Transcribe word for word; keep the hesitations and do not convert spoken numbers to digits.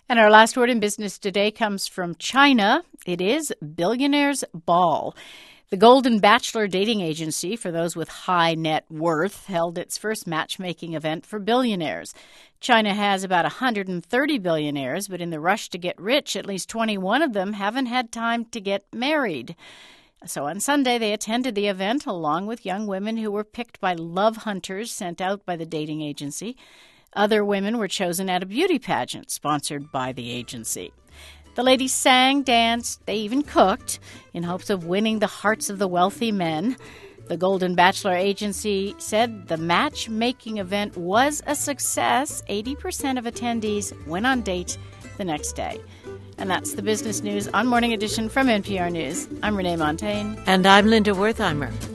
And our last word in business today comes from China. It is Billionaire's Ball. The Golden Bachelor dating agency for those with high net worth held its first matchmaking event for billionaires. China has about one hundred thirty billionaires, but in the rush to get rich, at least twenty-one of them haven't had time to get married. So on Sunday, they attended the event along with young women who were picked by love hunters sent out by the dating agency. Other women were chosen at a beauty pageant sponsored by the agency. The ladies sang, danced, they even cooked in hopes of winning the hearts of the wealthy men. The Golden Bachelor agency said the matchmaking event was a success. eighty percent of attendees went on date the next day. And that's the business news on Morning Edition from N P R News. I'm Renee Montagne. And I'm Linda Wertheimer.